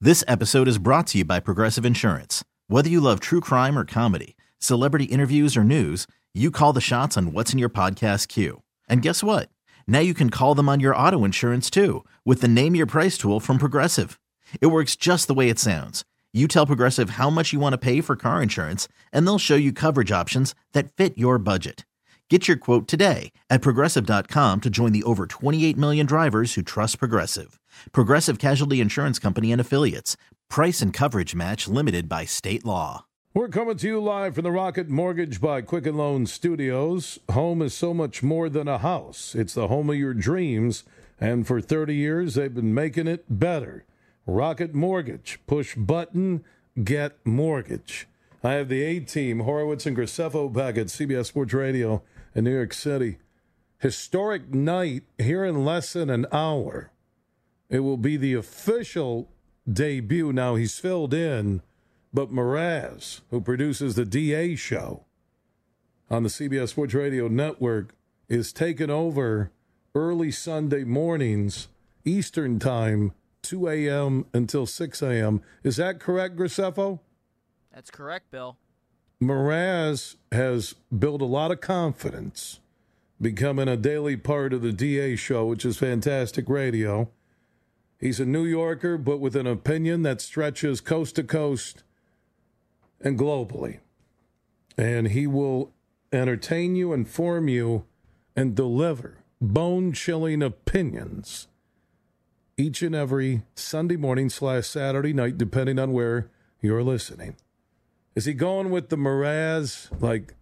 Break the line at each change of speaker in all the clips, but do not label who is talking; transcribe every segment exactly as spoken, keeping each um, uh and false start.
This episode is brought to you by Progressive Insurance. Whether you love true crime or comedy, celebrity interviews or news, you call the shots on what's in your podcast queue. And guess what? Now you can call them on your auto insurance too with the Name Your Price tool from Progressive. It works just the way it sounds. You tell Progressive how much you want to pay for car insurance, and they'll show you coverage options that fit your budget. Get your quote today at Progressive dot com to join the over twenty-eight million drivers who trust Progressive. Progressive Casualty Insurance Company and Affiliates. Price and coverage match limited by state law.
We're coming to you live from the Rocket Mortgage by Quicken Loan Studios. Home is so much more than a house. It's the home of your dreams, and for thirty years, they've been making it better. Rocket Mortgage. Push button, get mortgage. I have the A-Team, Horowitz and Graceffo, back at C B S Sports Radio in New York City. Historic night here in less than an hour. It will be the official debut. Now, he's filled in, but Mraz, who produces the D A show on the C B S Sports Radio Network, is taking over early Sunday mornings, Eastern Time, two a.m. until six a.m. Is that correct, Graceffo?
That's correct, Bill.
Mraz has built a lot of confidence, becoming a daily part of the D A show, which is fantastic radio. He's a New Yorker, but with an opinion that stretches coast to coast and globally. And he will entertain you, inform you, and deliver bone-chilling opinions each and every Sunday morning slash Saturday night, depending on where you're listening. Is he going with the Mraz, like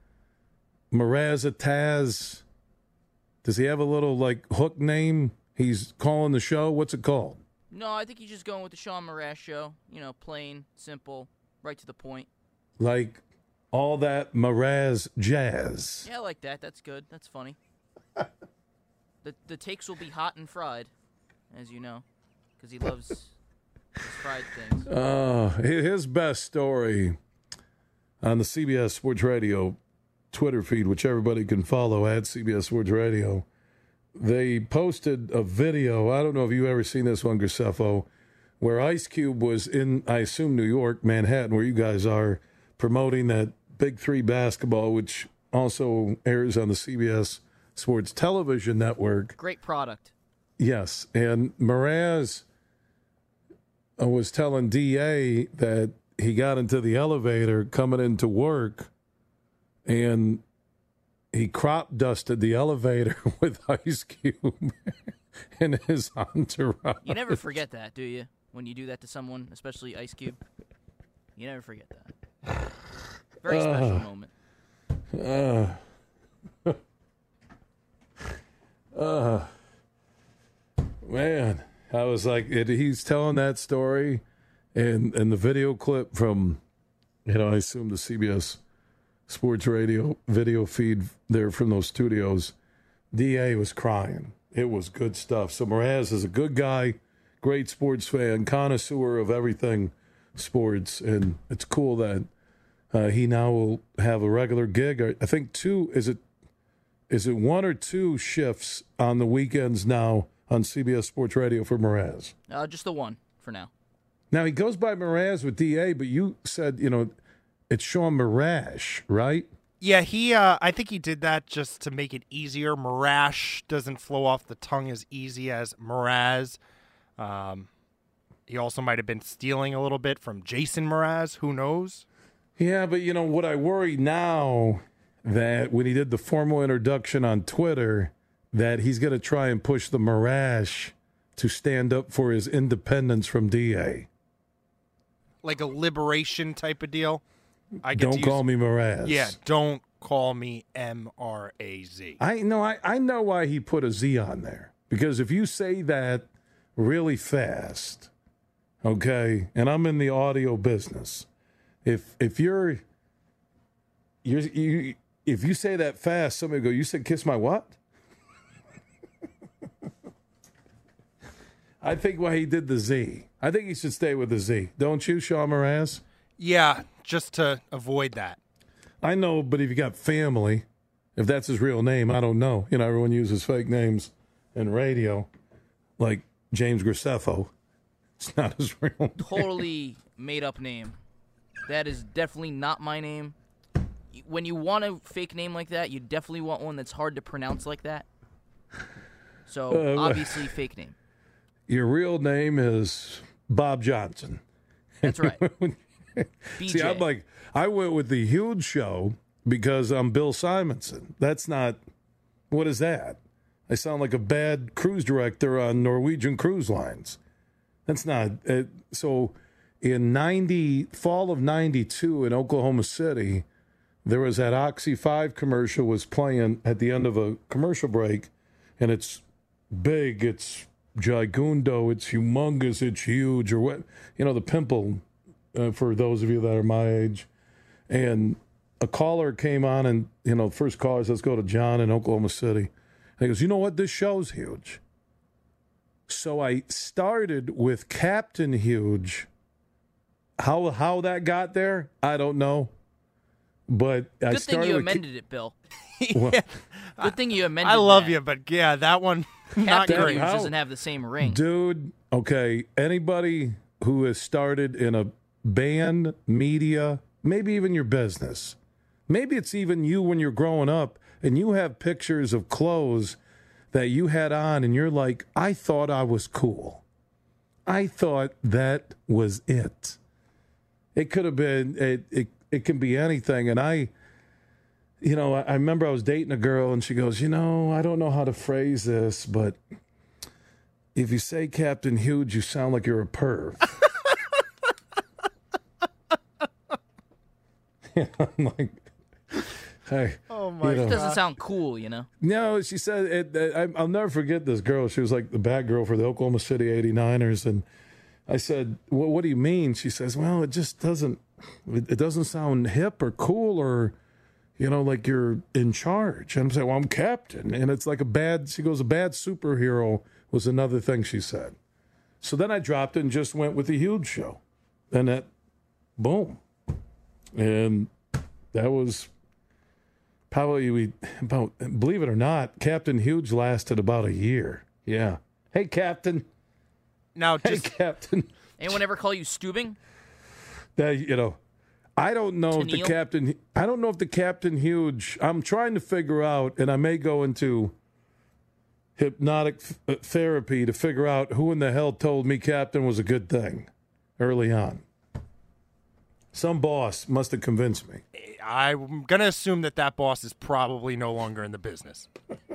Mrazataz? Does he have a little, like, hook name he's calling the show? What's it called?
No, I think he's just going with the Sean Mraz show. You know, plain, simple, right to the point.
Like all that Mraz jazz.
Yeah, I like that. That's good. That's funny. the The takes will be hot and fried, as you know, because he loves his fried things.
Uh, his best story on the C B S Sports Radio Twitter feed, which everybody can follow at C B S Sports Radio. They posted a video. I don't know if you've ever seen this one, Graceffo, where Ice Cube was in, I assume, New York, Manhattan, where you guys are, promoting that Big Three basketball, which also airs on the C B S Sports Television Network.
Great product.
Yes, and Mraz was telling D A that he got into the elevator coming into work, and he crop dusted the elevator with Ice Cube and his entourage.
You never forget that, do you? When you do that to someone, especially Ice Cube, you never forget that. Very uh, special moment.
Uh, uh, man, I was like, it, he's telling that story, and and the video clip from, you know, I assume the C B S Sports Radio video feed there from those studios. D A was crying. It was good stuff. So Mraz is a good guy, great sports fan, connoisseur of everything sports, and it's cool that uh, he now will have a regular gig. I think two, is it is it one or two shifts on the weekends now on C B S Sports Radio for Mraz?
Uh, just the one for now.
Now, he goes by Mraz with D A, but you said, you know, it's Sean Marash, right?
Yeah, he. Uh, I think he did that just to make it easier. Marash doesn't flow off the tongue as easy as Mraz. Um, he also might have been stealing a little bit from Jason Mraz. Who knows?
Yeah, but, you know, what I worry now that when he did the formal introduction on Twitter, that he's going to try and push the Marash to stand up for his independence from D A.
Like a liberation type of deal? I get
don't
to
call
use,
me Mraz.
Yeah, don't call me M R A Z.
I know, I, I know why he put a Z on there. Because if you say that really fast, okay, and I'm in the audio business, if if you're you're you if you say that fast, somebody will go, you said kiss my what? I think why he did the Z. I think he should stay with the Z. Don't you, Sean Mraz?
Yeah, just to avoid that.
I know, but if you got family, if that's his real name, I don't know. You know, everyone uses fake names in radio, like James Graceffo. It's not his real name.
Totally made up name. That is definitely not my name. When you want a fake name like that, you definitely want one that's hard to pronounce like that. So,
Uh,
obviously, fake name.
Your real name is Bob Johnson.
That's right. B J.
See, I'm like, I went with the Huge Show because I'm Bill Simonson. That's not, what is that? I sound like a bad cruise director on Norwegian Cruise Lines. That's not, uh, so in ninety, fall of ninety-two in Oklahoma City, there was that Oxy five commercial was playing at the end of a commercial break, and it's big, it's gigundo, it's humongous, it's huge, or what, you know, the pimple, uh, for those of you that are my age. And a caller came on, and, you know, first caller says, let's go to John in Oklahoma City. And he goes, you know what, this show's huge. So I started with Captain Huge. How how that got there, I don't know. But I
Good
started
thing you
with
amended it, Bill.
Well,
Good thing you amended
I love
that.
you, but yeah, that one not
Captain
great.
Hughes
How-
doesn't have the same ring.
dude, okay, anybody who has started in a band, media, maybe even your business, maybe it's even you when you're growing up and you have pictures of clothes that you had on and you're like, I thought I was cool. I thought that was it. It could have been, it, it, it can be anything. And I, you know, I, I remember I was dating a girl and she goes, you know, I don't know how to phrase this, but if you say Captain Huge, you sound like you're a perv. Yeah, I'm like, hey.
Oh my
you know.
It doesn't sound cool, you know?
No, she said, it, it, I, I'll never forget this girl. She was like the bad girl for the Oklahoma City eighty-niners. And I said, well, what do you mean? She says, well, it just doesn't, it, it doesn't sound hip or cool or, you know, like you're in charge. And I'm saying, well, I'm captain. And it's like a bad, she goes, a bad superhero was another thing she said. So then I dropped it and just went with the Huge Show. And that, boom. And that was probably, we about, believe it or not, Captain Huge lasted about a year. Yeah. Hey, Captain.
Now,
Hey,
just
Captain.
Anyone ever call you Stubing?
That, you know, I don't know if the
Tennille?
Captain, I don't know if the Captain Huge, I'm trying to figure out, and I may go into hypnotic th- therapy to figure out who in the hell told me Captain was a good thing early on. Some boss must have convinced me.
I'm gonna assume that that boss is probably no longer in the business.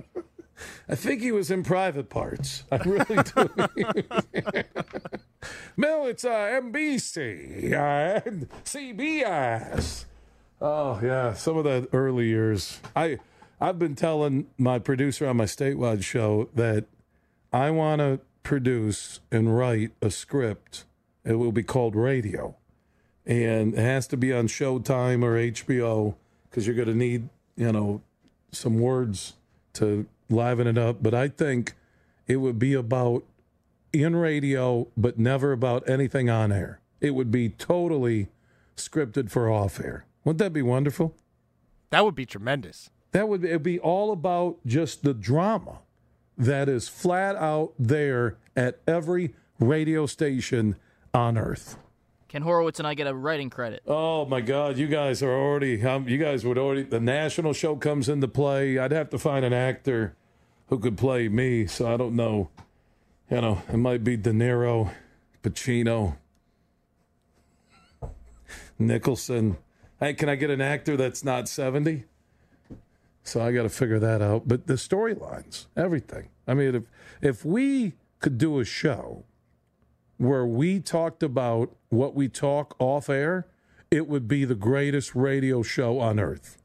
I think he was in private parts. I really do. Mel, it's uh, M B C, uh, C B S. Oh, yeah, some of the early years. I, I've been telling my producer on my statewide show that I want to produce and write a script. It will be called Radio. And it has to be on Showtime or H B O because you're going to need, you know, some words to liven it up. But I think it would be about in radio, but never about anything on air. It would be totally scripted for off air. Wouldn't that be wonderful?
That would be tremendous.
That would be, it'd be all about just the drama that is flat out there at every radio station on earth.
Ken Horowitz and I get a writing credit.
Oh my God! You guys are already. Um, you guys would already. The national show comes into play. I'd have to find an actor who could play me. So I don't know. You know, it might be De Niro, Pacino, Nicholson. Hey, can I get an actor that's not seventy? So I got to figure that out. But the storylines, everything. I mean, if if we could do a show where we talked about what we talk off air, it would be the greatest radio show on earth.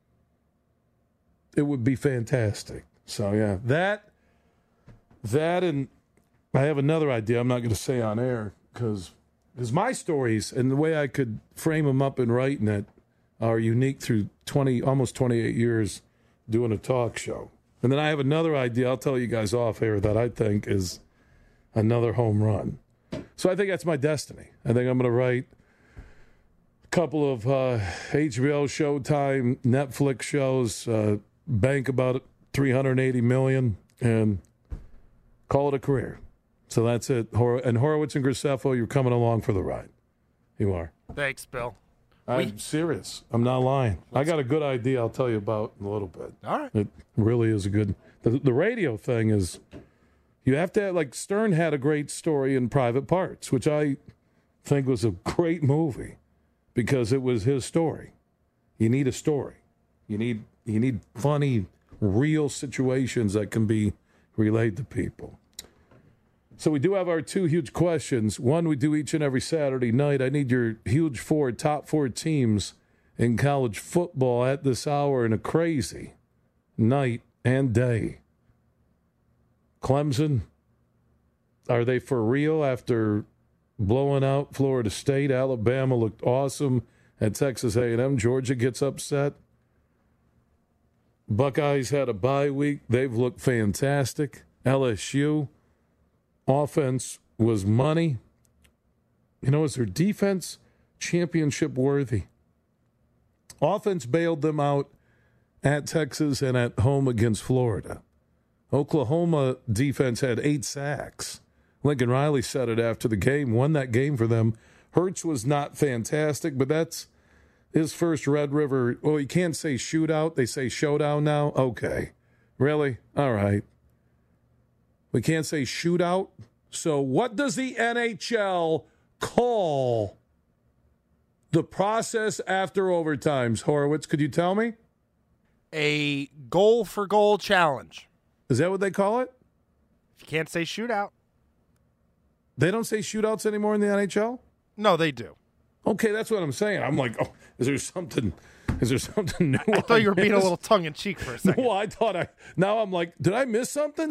It would be fantastic. So, yeah, that, that, and I have another idea I'm not going to say on air because my stories and the way I could frame them up in writing it are unique through twenty, almost twenty-eight years doing a talk show. And then I have another idea I'll tell you guys off air that I think is another home run. So I think that's my destiny. I think I'm going to write a couple of uh, H B O, Showtime, Netflix shows, uh, bank about three hundred eighty million dollars, and call it a career. So that's it. Hor- and Horowitz and Graceffo, you're coming along for the ride. You are.
Thanks, Bill.
I'm
We-
serious. I'm not lying. I got a good idea I'll tell you about in a little bit.
All right.
It really is a good... The, the radio thing is... You have to have... Like, Stern had a great story in Private Parts, which I think was a great movie because it was his story. You need a story. You need you need funny, real situations that can be relayed to people. So we do have our two huge questions. One we do each and every Saturday night. I need your huge four, top four teams in college football at this hour in a crazy night and day. Clemson, are they for real after blowing out Florida State? Alabama looked awesome at Texas A and M. Georgia gets upset. Buckeyes had a bye week. They've looked fantastic. L S U, offense was money. You know, is their defense championship worthy? Offense bailed them out at Texas and at home against Florida. Oklahoma defense had eight sacks. Lincoln Riley said it after the game, won that game for them. Hurts was not fantastic, but that's his first Red River. Well, you can't say shootout. They say showdown now. Okay. Really? All right. We can't say shootout. So what does the N H L call the process after overtimes? Horowitz, could you tell me?
A goal-for-goal challenge.
Is that what they call it?
If you can't say shootout.
They don't say shootouts anymore in the N H L?
No, they do.
Okay, that's what I'm saying. I'm like, oh, is there something? Is there something new?
I thought you were being a
missed?
little tongue-in-cheek for a second.
No, I thought I. Now I'm like, did I miss something?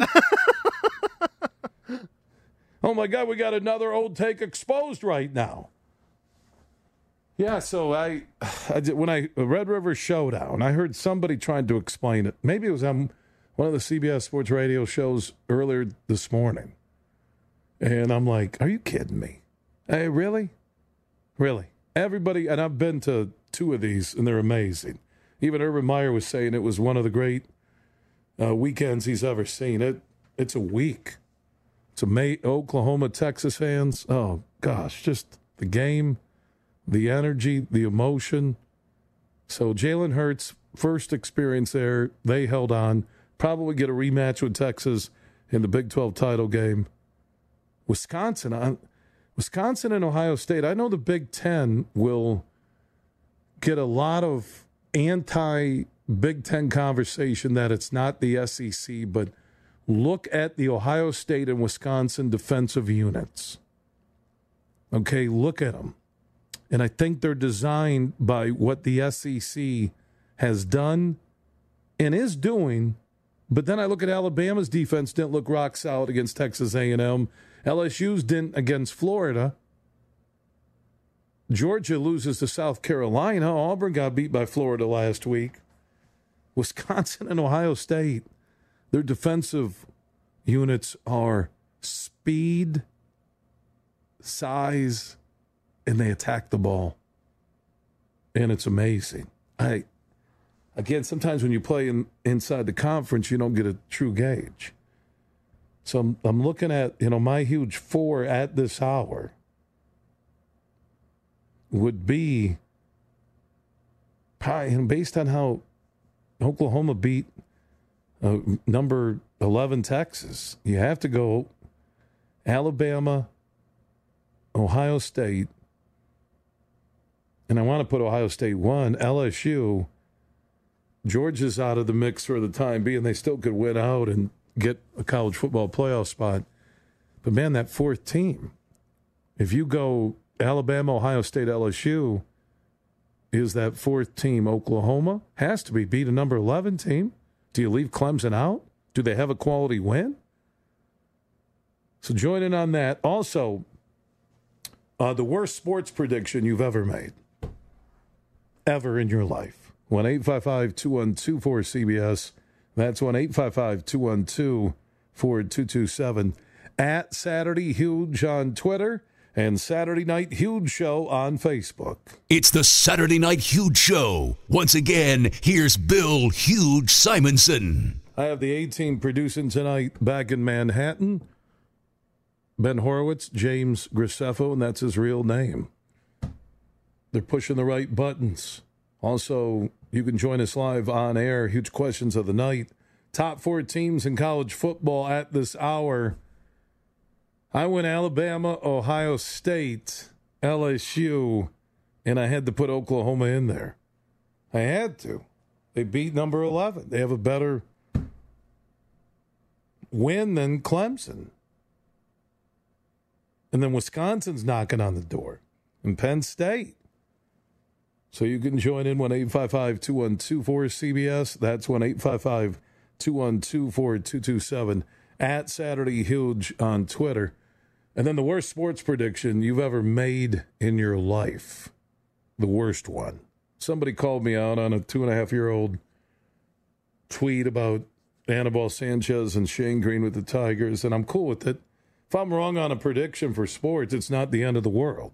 Oh my God, we got another old take exposed right now. Yeah, so I, I did, when I Red River Showdown, I heard somebody trying to explain it. Maybe it was on one of the C B S Sports Radio shows earlier this morning, and I'm like, are you kidding me? Hey, really? Really? Everybody, and I've been to two of these, and they're amazing. Even Urban Meyer was saying it was one of the great uh, weekends he's ever seen. It It's a week. It's a May, Oklahoma, Texas fans. Oh, gosh, just the game, the energy, the emotion. So Jalen Hurts, first experience there, they held on. Probably get a rematch with Texas in the Big twelve title game. Wisconsin, I, Wisconsin and Ohio State, I know the Big Ten will get a lot of anti-Big Ten conversation that it's not the S E C, but look at the Ohio State and Wisconsin defensive units. Okay, look at them. And I think they're designed by what the S E C has done and is doing. But then I look at Alabama's defense, didn't look rock solid against Texas A and M. L S U's didn't against Florida. Georgia loses to South Carolina. Auburn got beat by Florida last week. Wisconsin and Ohio State, their defensive units are speed, size, and they attack the ball. And it's amazing. I again, sometimes when you play in, inside the conference, you don't get a true gauge. So I'm, I'm looking at, you know, my huge four at this hour would be, and based on how Oklahoma beat uh, number eleven Texas, you have to go Alabama, Ohio State, and I want to put Ohio State one, L S U. Georgia's out of the mix for the time being. They still could win out and get a college football playoff spot. But, man, that fourth team, if you go Alabama, Ohio State, L S U, is that fourth team Oklahoma? Has to be. Beat a number eleven team. Do you leave Clemson out? Do they have a quality win? So join in on that. Also, uh, the worst sports prediction you've ever made, ever in your life. one eight five five, two one two, four C B S. That's one eight five five, two one two, four two two seven. At Saturday Huge on Twitter and Saturday Night Huge Show on Facebook.
It's the Saturday Night Huge Show. Once again, here's Bill Huge Simonson.
I have the A-Team producing tonight back in Manhattan. Ben Horowitz, James Graceffo, and that's his real name. They're pushing the right buttons. Also, you can join us live on air. Huge questions of the night. Top four teams in college football at this hour. I went Alabama, Ohio State, L S U, and I had to put Oklahoma in there. I had to. They beat number eleven. They have a better win than Clemson. And then Wisconsin's knocking on the door. And Penn State. So you can join in one eight five five, two one two, four C B S. That's one eight five five, two one two, four two two seven. At Saturday Huge on Twitter. And then the worst sports prediction you've ever made in your life. The worst one. Somebody called me out on a two-and-a-half-year-old tweet about Anibal Sanchez and Shane Green with the Tigers, and I'm cool with it. If I'm wrong on a prediction for sports, it's not the end of the world.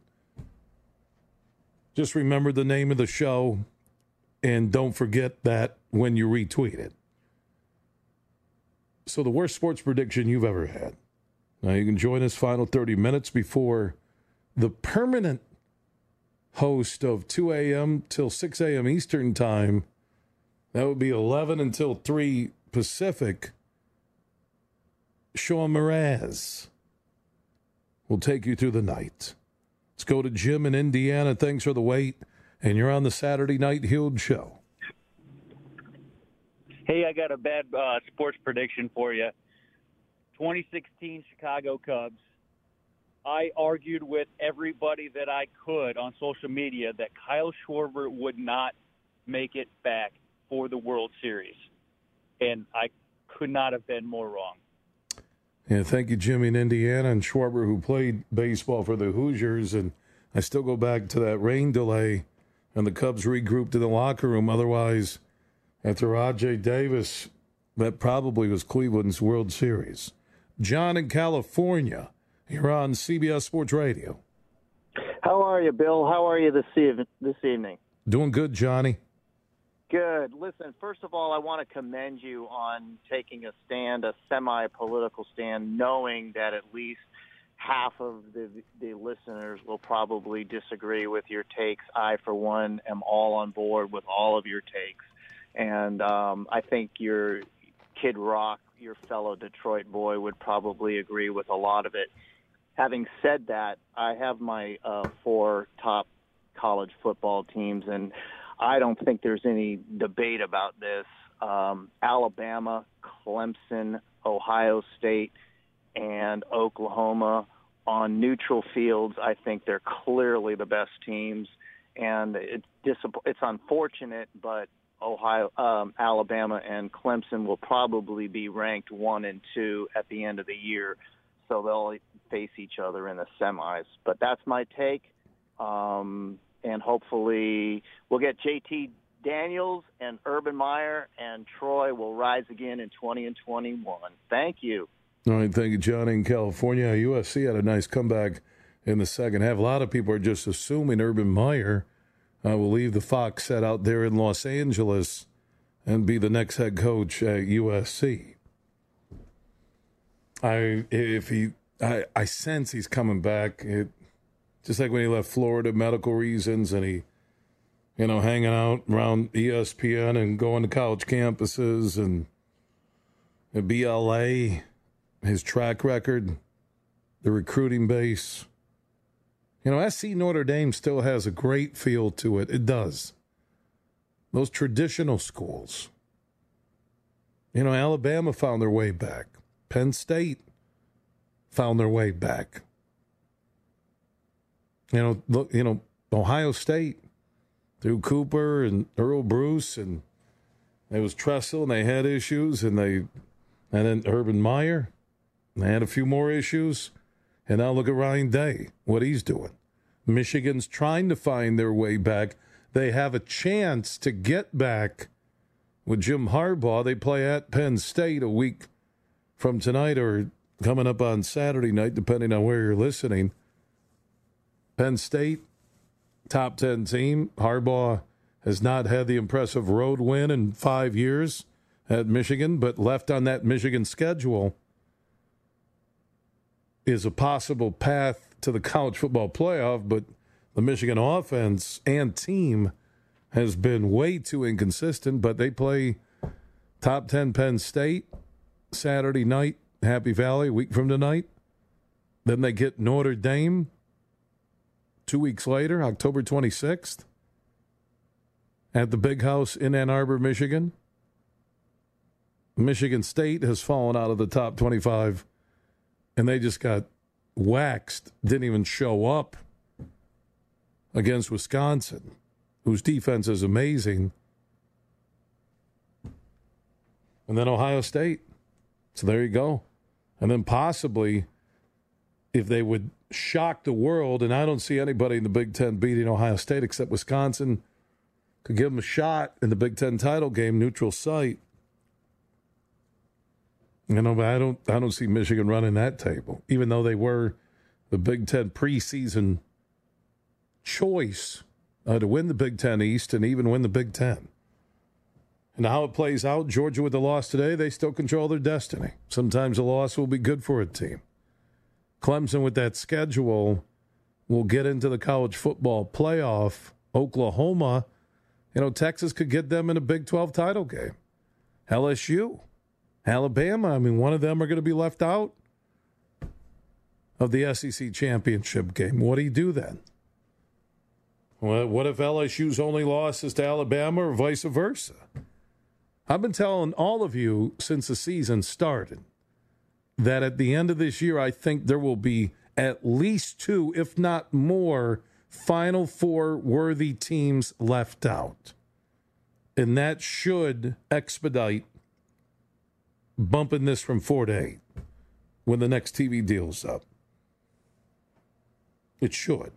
Just remember the name of the show, and don't forget that when you retweet it. So the worst sports prediction you've ever had. Now you can join us final thirty minutes before the permanent host of two a.m. till six a.m. Eastern time. That would be eleven until three Pacific. Sean Mraz will take you through the night. Let's go to Jim in Indiana. Thanks for the wait. And you're on the Saturday Night Huge Show.
Hey, I got a bad uh, sports prediction for you. twenty sixteen Chicago Cubs. I argued with everybody that I could on social media that Kyle Schwarber would not make it back for the World Series. And I could not have been more wrong.
Yeah, thank you, Jimmy in Indiana, and Schwarber, who played baseball for the Hoosiers. And I still go back to that rain delay, and the Cubs regrouped in the locker room. Otherwise, after Rajay Davis, that probably was Cleveland's World Series. John in California, you're on C B S Sports Radio.
How are you, Bill? How are you this, eve- this evening?
Doing good, Johnny.
Good. Listen, first of all, I want to commend you on taking a stand, a semi-political stand, knowing that at least half of the, the listeners will probably disagree with your takes. I, for one, am all on board with all of your takes. And um, I think your Kid Rock, your fellow Detroit boy, would probably agree with a lot of it. Having said that, I have my uh, four top college football teams, and I don't think there's any debate about this. Um, Alabama, Clemson, Ohio State, and Oklahoma on neutral fields. I think they're clearly the best teams, and it's disapp- it's unfortunate, but Ohio, um, Alabama, and Clemson will probably be ranked one and two at the end of the year, so they'll face each other in the semis. But that's my take. Um, And hopefully we'll get J T Daniels and Urban Meyer, and Troy will rise again in twenty and twenty-one. Thank you.
All right, thank you, Johnny in California. U S C had a nice comeback in the second half. A lot of people are just assuming Urban Meyer uh, will leave the Fox set out there in Los Angeles and be the next head coach at U S C. I if he, I, I sense he's coming back. It, Just like when he left Florida, medical reasons, and he, you know, hanging out around E S P N and going to college campuses and the B L A, his track record, the recruiting base. You know, S C Notre Dame still has a great feel to it. It does. Those traditional schools. You know, Alabama found their way back. Penn State found their way back. You know, look, you know, Ohio State through Cooper and Earl Bruce, and it was Tressel, and they had issues, and they, and then Urban Meyer, and they had a few more issues, and now look at Ryan Day, what he's doing. Michigan's trying to find their way back. They have a chance to get back with Jim Harbaugh. They play at Penn State a week from tonight, or coming up on Saturday night, depending on where you're listening. Penn State, top ten team. Harbaugh has not had the impressive road win in five years at Michigan, but left on that Michigan schedule. is a possible path to the college football playoff, but the Michigan offense and team has been way too inconsistent, but they play top ten Penn State Saturday night, Happy Valley, a week from tonight. Then they get Notre Dame two weeks later, October twenty-sixth, at the Big House in Ann Arbor, Michigan. Michigan State has fallen out of the top twenty-five, and they just got waxed, didn't even show up against Wisconsin, whose defense is amazing. And then Ohio State. So there you go. And then possibly, if they would shock the world, and I don't see anybody in the Big Ten beating Ohio State except Wisconsin, could give them a shot in the Big Ten title game, neutral site. You know, but I don't, I don't see Michigan running that table, even though they were the Big Ten preseason choice uh, to win the Big Ten East and even win the Big Ten. And how it plays out, Georgia with the loss today, they still control their destiny. Sometimes a loss will be good for a team. Clemson with that schedule will get into the college football playoff. Oklahoma, you know, Texas could get them in a Big twelve title game. L S U, Alabama, I mean, one of them are going to be left out of the S E C championship game. What do you do then? What if L S U's only loss is to Alabama or vice versa? I've been telling all of you since the season started that at the end of this year, I think there will be at least two, if not more, Final Four worthy teams left out. And that should expedite bumping this from four to eight when the next T V deal's up. It should.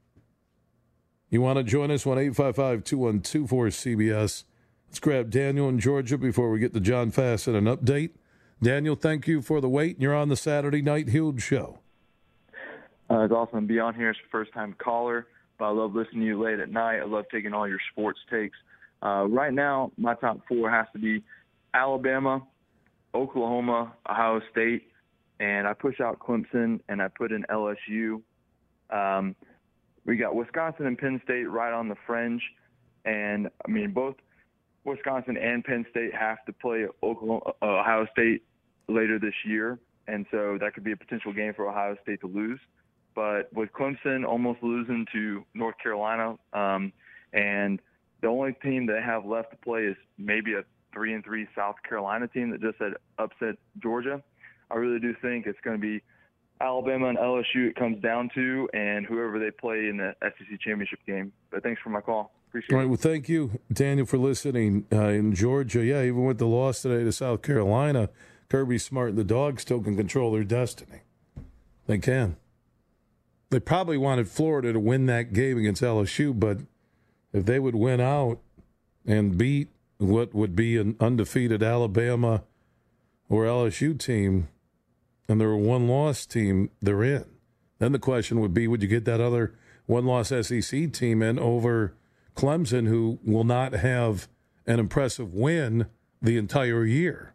You want to join us? one eight five five, two one two, four C B S. Let's grab Daniel in Georgia before we get to John Fassett an update. Daniel, thank you for the wait. You're on the Saturday Night Huge Show.
Uh, it's awesome to be on here. It's a first-time caller, but I love listening to you late at night. I love taking all your sports takes. Uh, right now, my top four has to be Alabama, Oklahoma, Ohio State, and I push out Clemson, and I put in L S U. Um, we got Wisconsin and Penn State right on the fringe, and, I mean, both Wisconsin and Penn State have to play Oklahoma, uh, Ohio State later this year, and so that could be a potential game for Ohio State to lose. But with Clemson almost losing to North Carolina, um, and the only team they have left to play is maybe a three and three South Carolina team that just had upset Georgia, I really do think it's going to be Alabama and L S U it comes down to, and whoever they play in the S E C championship game. But thanks for my call. Appreciate
All right,
it.
well, thank you, Daniel, for listening. Uh, in Georgia, yeah, even with the loss today to South Carolina, Kirby Smart and the Dogs still can control their destiny. They can. They probably wanted Florida to win that game against L S U, but if they would win out and beat what would be an undefeated Alabama or L S U team, and they're a one-loss team, they're in. Then the question would be, would you get that other one-loss S E C team in over Clemson, who will not have an impressive win the entire year?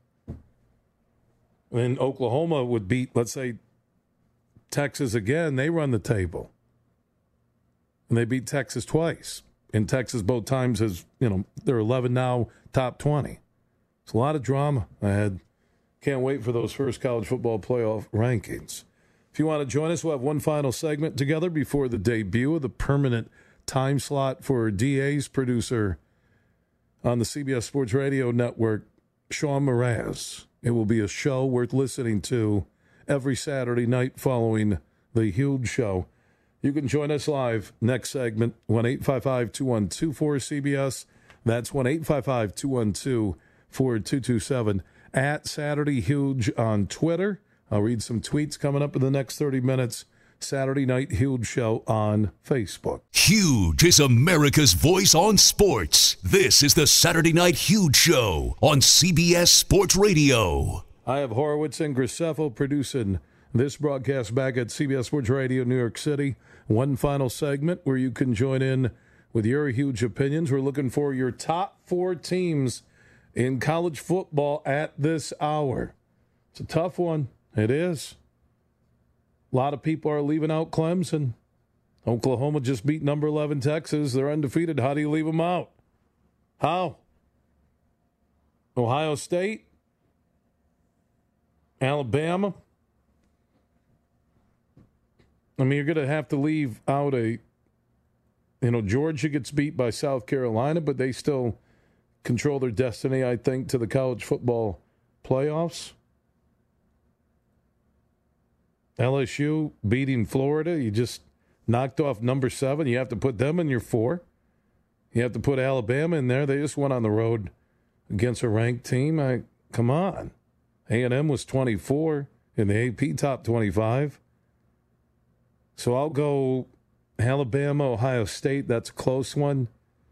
And Oklahoma would beat, let's say, Texas again. They run the table. And they beat Texas twice. And Texas both times has, you know, they're eleven now, top twenty. It's a lot of drama ahead. Can't wait for those first college football playoff rankings. If you want to join us, we'll have one final segment together before the debut of the permanent time slot for D A's producer on the C B S Sports Radio Network, Sean Mraz. It will be a show worth listening to every Saturday night following the Huge Show. You can join us live next segment, one eight five five, two one two, four C B S. That's one eight five five, two one two, four two two seven. At Saturday Huge on Twitter. I'll read some tweets coming up in the next thirty minutes. Saturday Night Huge Show on Facebook.
Huge is America's voice on sports. This is the Saturday Night Huge Show on C B S Sports Radio.
I have Horowitz and Graceffo producing this broadcast back at C B S Sports Radio, New York City. One final segment where you can join in with your huge opinions. We're looking for your top four teams in college football at this hour. It's a tough one. It is. A lot of people are leaving out Clemson. Oklahoma just beat number eleven Texas. They're undefeated. How do you leave them out? How? Ohio State? Alabama? I mean, you're going to have to leave out a, you know, Georgia gets beat by South Carolina, but they still control their destiny, I think, to the college football playoffs. L S U beating Florida. You just knocked off number seven. You have to put them in your four. You have to put Alabama in there. They just went on the road against a ranked team. I come on. A and M was twenty-four in the A P top twenty-five. So I'll go Alabama, Ohio State. That's a close one.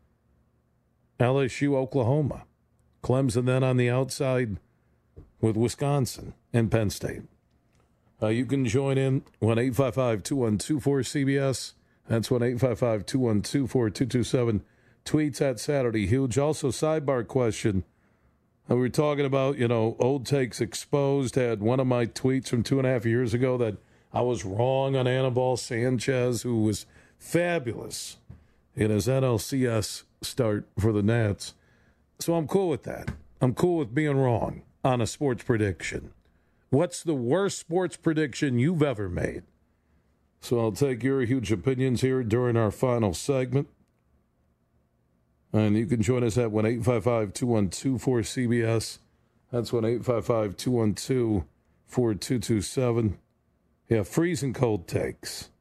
L S U, Oklahoma. Clemson then on the outside with Wisconsin and Penn State. Uh, you can join in one eight five five, two one two, four C B S. That's one eight five five, two one two, four two two seven. Tweets at Saturday Huge. Also, sidebar question. Uh, we were talking about, you know, Old Takes Exposed. Had one of my tweets from two and a half years ago that I was wrong on Anibal Sanchez, who was fabulous in his N L C S start for the Nats. So I'm cool with that. I'm cool with being wrong on a sports prediction. What's the worst sports prediction you've ever made? So I'll take your huge opinions here during our final segment. And you can join us at one eight five five, two one two, four C B S. That's one eight five five, two one two, four two two seven. Yeah, freezing cold takes.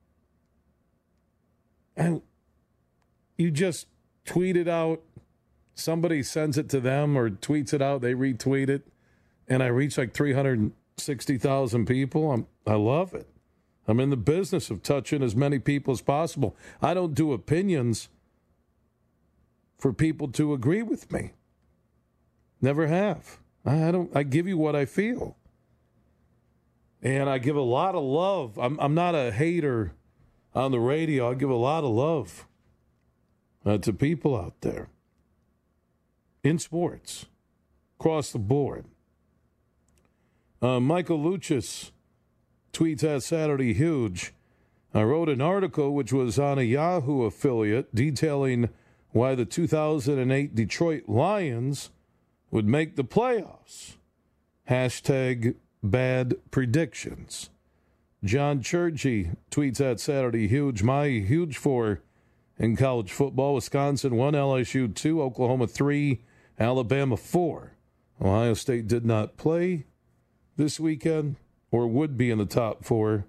And you just tweet it out. Somebody sends it to them or tweets it out. They retweet it. And I reach like three hundred sixty thousand people. I'm, I love it. I'm in the business of touching as many people as possible. I don't do opinions for people to agree with me. Never have. I don't. I give you what I feel. And I give a lot of love. I'm, I'm not a hater on the radio. I give a lot of love uh, to people out there in sports, across the board. Uh, Michael Luchis tweets at Saturday Huge. I wrote an article which was on a Yahoo affiliate detailing why the two thousand eight Detroit Lions would make the playoffs. Hashtag bad predictions. John Churchy tweets at Saturday Huge. My huge four in college football. Wisconsin one, L S U two, Oklahoma three, Alabama four. Ohio State did not play this weekend, or would be in the top four.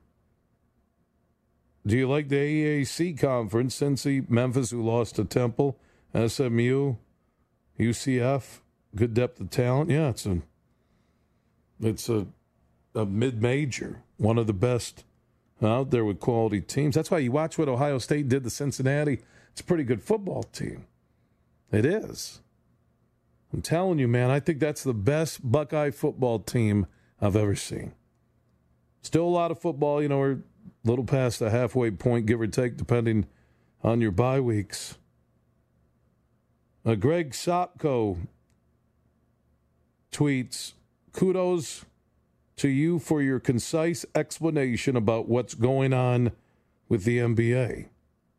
Do you like the A A C conference? Cincy, Memphis, who lost to Temple, S M U, U C F, good depth of talent. Yeah, it's a it's a, a mid-major, one of the best out there with quality teams. That's why you watch what Ohio State did to Cincinnati. It's a pretty good football team. It is. I'm telling you, man, I think that's the best Buckeye football team I've ever seen. Still a lot of football. You know, we're a little past the halfway point, give or take, depending on your bye weeks. Uh, Greg Sopko tweets, kudos to you for your concise explanation about what's going on with the N B A.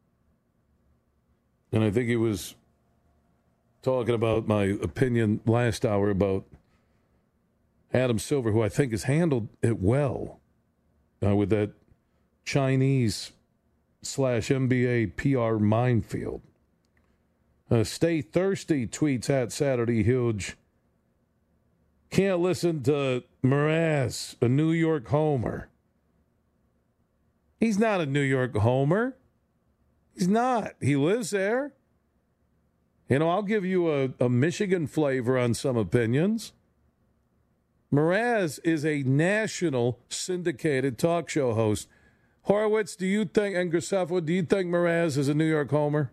And I think he was talking about my opinion last hour about Adam Silver, who I think has handled it well uh, with that Chinese slash N B A P R minefield. Uh, Stay Thirsty tweets at Saturday Huge. Can't listen to Mraz, a New York homer. He's not a New York homer. He's not. He lives there. You know, I'll give you a, a Michigan flavor on some opinions. Mraz is a national syndicated talk show host. Horowitz, do you think, and Graceffa, do you think Mraz is a New York homer?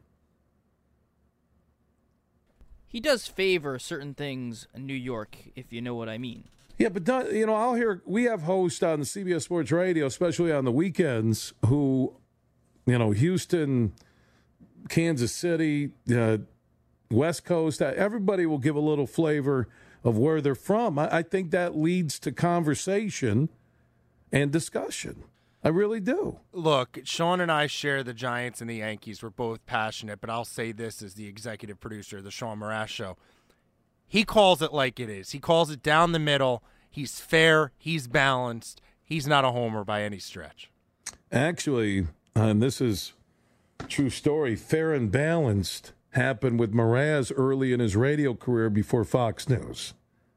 He does favor certain things in New York, if you know what I mean.
Yeah, but, not, you know, I'll hear, we have hosts on C B S Sports Radio, especially on the weekends, who, you know, Houston, Kansas City, uh, West Coast, everybody will give a little flavor of where they're from. I, I think that leads to conversation and discussion. I really do.
Look, Sean and I share the Giants and the Yankees. We're both passionate, but I'll say this as the executive producer of the Sean Marash Show. He calls it like it is. He calls it down the middle. He's fair. He's balanced. He's not a homer by any stretch.
Actually, and this is a true story, fair and balanced happened with Mraz early in his radio career before Fox News.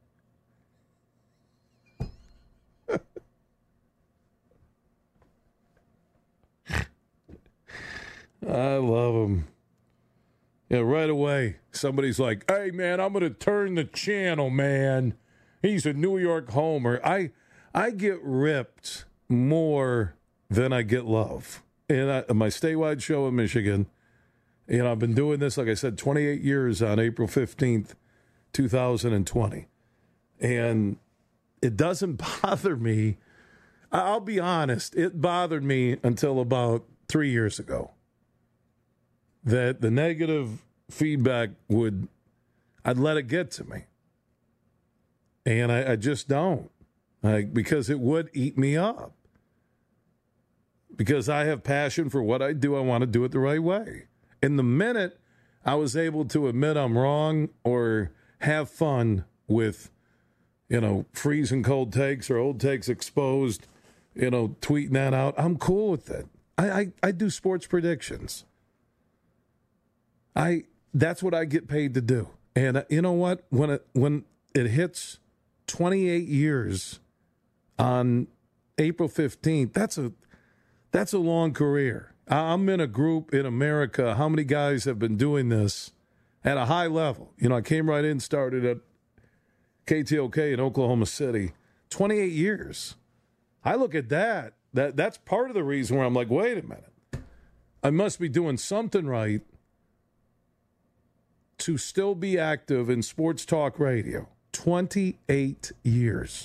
I love him. Yeah, right away, somebody's like, hey, man, I'm going to turn the channel, man. He's a New York homer. I I get ripped more than I get love. And I, my statewide show in Michigan, you know, I've been doing this, like I said, twenty-eight years on April fifteenth, two thousand twenty. And it doesn't bother me. I'll be honest, it bothered me until about three years ago. That the negative feedback would, I'd let it get to me. And I, I just don't. Like, because it would eat me up. Because I have passion for what I do, I want to do it the right way. And the minute I was able to admit I'm wrong or have fun with, you know, freezing cold takes or old takes exposed, you know, tweeting that out, I'm cool with it. I, I, I do sports predictions. I that's what I get paid to do. And uh, you know what? When it when it hits twenty-eight years on April fifteenth, that's a that's a long career. I'm in a group in America. How many guys have been doing this at a high level? You know, I came right in, started at K T O K in Oklahoma City. twenty-eight years. I look at that. That that's part of the reason where I'm like, wait a minute. I must be doing something right to still be active in sports talk radio. twenty-eight years.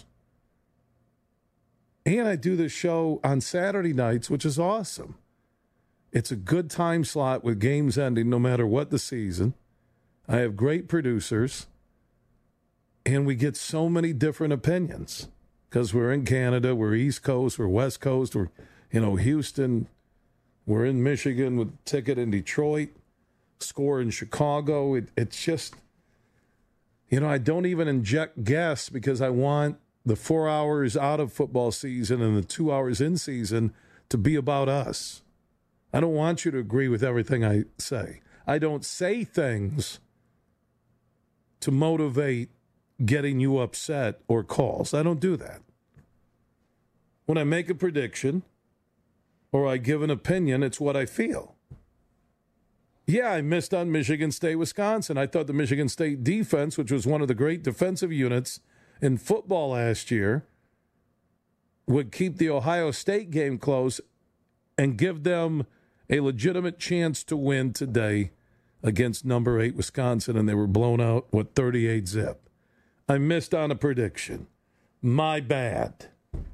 And I do this show on Saturday nights, which is awesome. It's a good time slot with games ending no matter what the season. I have great producers. And we get so many different opinions because we're in Canada, we're East Coast, we're West Coast, we're, you know, Houston, we're in Michigan with ticket in Detroit. Score in Chicago. It, it's just, you know, I don't even inject guests because I want the four hours out of football season and the two hours in season to be about us. I don't want you to agree with everything I say. I don't say things to motivate getting you upset or calls. I don't do that. When I make a prediction or I give an opinion, it's what I feel. Yeah, I missed on Michigan State, Wisconsin. I thought the Michigan State defense, which was one of the great defensive units in football last year, would keep the Ohio State game close and give them a legitimate chance to win today against number eight Wisconsin, and they were blown out, what, thirty-eight zip. I missed on a prediction. My bad.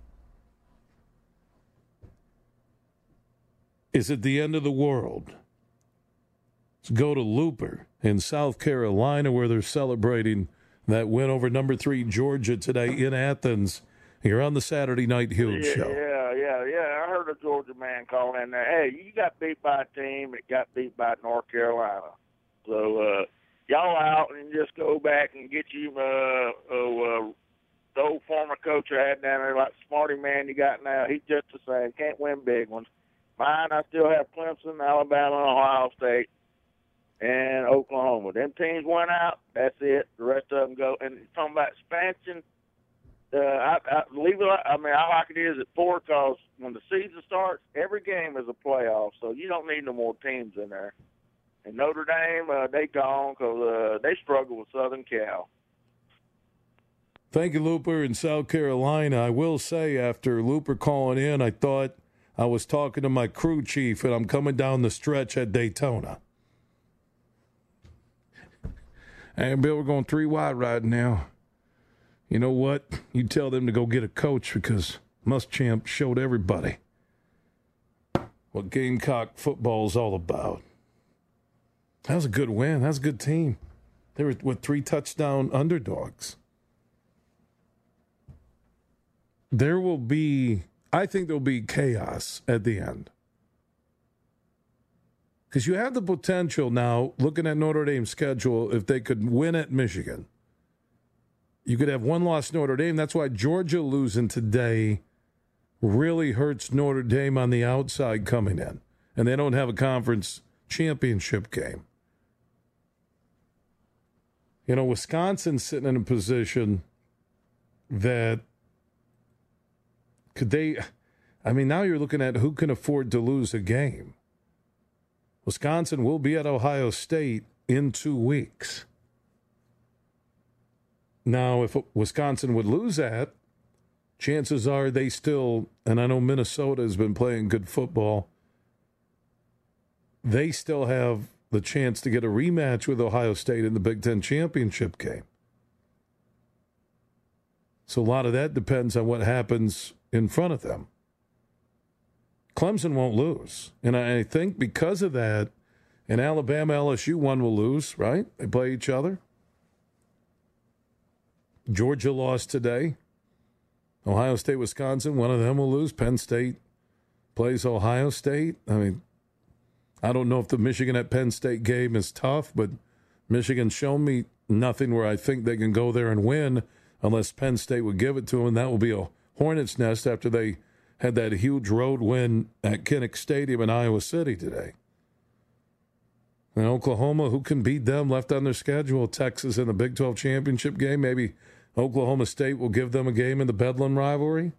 Is it the end of the world? Let's go to Looper in South Carolina where they're celebrating that win over number three Georgia today in Athens. You're on the Saturday Night Huge
yeah,
Show.
Yeah, yeah, yeah. I heard a Georgia man call in there. Hey, you got beat by a team that got beat by North Carolina. So uh, y'all out and just go back and get you uh, uh, the old former coach I had down there, like smarty man you got now. He's just the same. Can't win big ones. Mine, I still have Clemson, Alabama, and Ohio State. And Oklahoma. Them teams went out. That's it. The rest of them go. And talking about expansion, uh, I, I leave it. I mean, I like it is at four because when the season starts, every game is a playoff. So you don't need no more teams in there. And Notre Dame, uh, they gone because uh, they struggle with Southern Cal.
Thank you, Looper, in South Carolina. I will say, after Looper calling in, I thought I was talking to my crew chief, and I'm coming down the stretch at Daytona. Hey, Bill, we're going three wide right now. You know what? You tell them to go get a coach because Muschamp showed everybody what Gamecock football is all about. That was a good win. That was a good team. They were with three touchdown underdogs. There will be I think there'll be chaos at the end. Because you have the potential now, looking at Notre Dame's schedule, if they could win at Michigan. You could have one loss Notre Dame. That's why Georgia losing today really hurts Notre Dame on the outside coming in. And they don't have a conference championship game. You know, Wisconsin's sitting in a position that could they, I mean, now you're looking at who can afford to lose a game. Wisconsin will be at Ohio State in two weeks. Now, if Wisconsin would lose that, chances are they still, and I know Minnesota has been playing good football, they still have the chance to get a rematch with Ohio State in the Big Ten championship game. So a lot of that depends on what happens in front of them. Clemson won't lose. And I think because of that, in Alabama, L S U, one will lose, right? They play each other. Georgia lost today. Ohio State, Wisconsin, one of them will lose. Penn State plays Ohio State. I mean, I don't know if the Michigan at Penn State game is tough, but Michigan's shown me nothing where I think they can go there and win unless Penn State would give it to them, and that will be a hornet's nest after they had that huge road win at Kinnick Stadium in Iowa City today. And Oklahoma, who can beat them left on their schedule? Texas in the Big twelve championship game. Maybe Oklahoma State will give them a game in the Bedlam rivalry.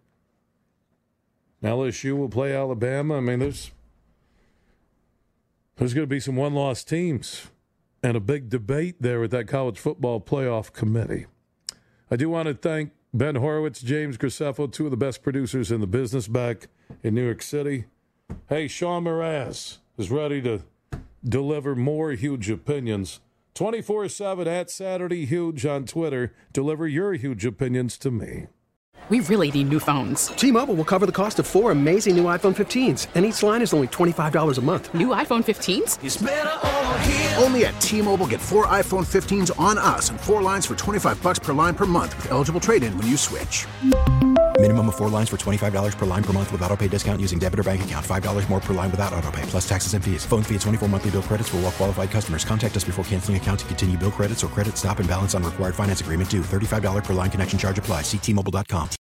L S U will play Alabama. I mean, there's there's going to be some one-loss teams and a big debate there with that college football playoff committee. I do want to thank Ben Horowitz, James Graceffo, two of the best producers in the business back in New York City. Hey, Sean Mraz is ready to deliver more huge opinions. twenty-four seven at Saturday Huge on Twitter. Deliver your huge opinions to me.
We really need new phones.
T-Mobile will cover the cost of four amazing new iPhone fifteens, and each line is only twenty-five dollars a month.
New iPhone fifteens?
It's better over here.
Only at T-Mobile, get four iPhone fifteens on us and four lines for twenty-five bucks per line per month with eligible trade-in when you switch.
Minimum of four lines for twenty-five dollars per line per month with autopay discount using debit or bank account. five dollars more per line without autopay, plus taxes and fees. Phone fee at twenty-four monthly bill credits for well-qualified customers. Contact us before canceling account to continue bill credits or credit stop and balance on required finance agreement due. thirty-five dollars per line connection charge applies. See T Mobile dot com.